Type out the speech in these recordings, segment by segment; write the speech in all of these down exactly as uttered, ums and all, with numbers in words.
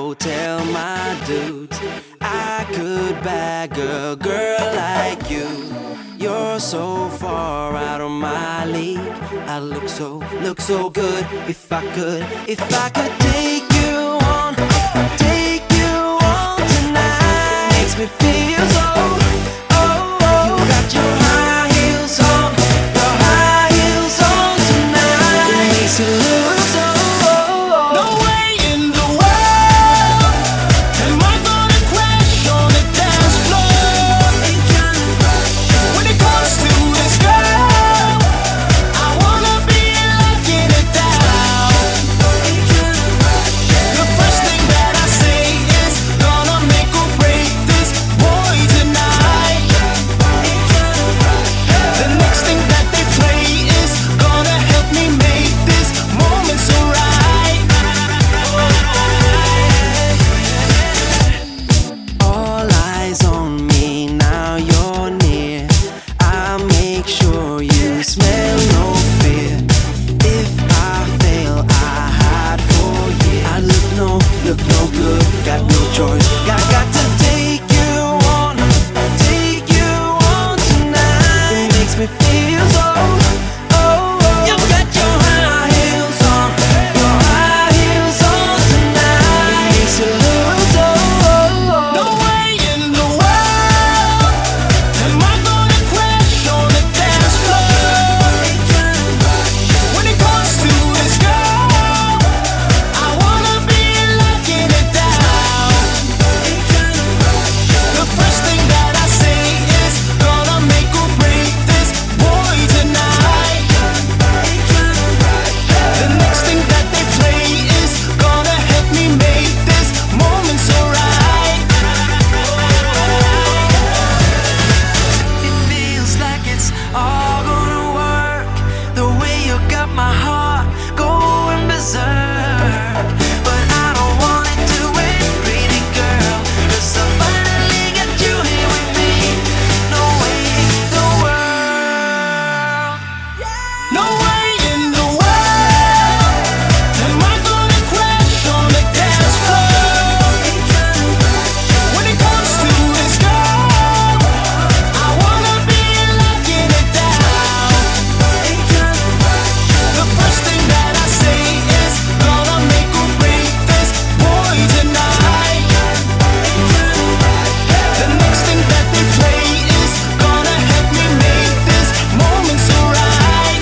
tell my dudes I could bag a girl like you. You're so far out of my league. I look so, look so good. If I could, if I could take you on, take you on tonight. Makes me feel so, oh, oh. You got your high heels on, your high heels on tonight. It makes you look so, oh, oh. No way in the world am I gonna crash on the dance floor. When it comes to this girl, I wanna be locking it down. The first thing that I say is gonna make or break this boy tonight. The next thing that they play is gonna help me make this moment so right. All eyes on me, now you're near. I'll make sure you smell no fear. If I fail, I hide for years. I look no, look no good, got no choice. Got, got to take you on, take you on tonight. It makes me feel so, oh, oh. You got your high heels on, your high heels on tonight. It makes you look so, oh, oh. No way in the world am I gonna crash on the dance floor. When it comes to this girl, I wanna be locking it down. The first thing that I say is gonna make or break this boy tonight. The next thing that they play is gonna help me make this moment so right. It feels like it's all gonna work. The way you got my heart going berserk. But I don't wanna do it, pretty girl, 'cause I finally got you here with me. No way in the world. No way in the world am I gonna crash on the dance floor. When it comes to this girl, I wanna be locking it down. The first thing that I say is gonna make or break this boy tonight. The next thing that they play is gonna help me make this moment so right.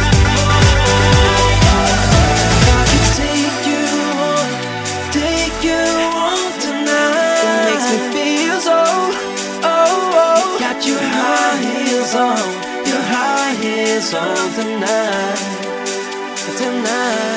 Got to take you on, take you on tonight. It makes me feel so, oh, oh. Got your high heels on, your high heels on tonight, tonight.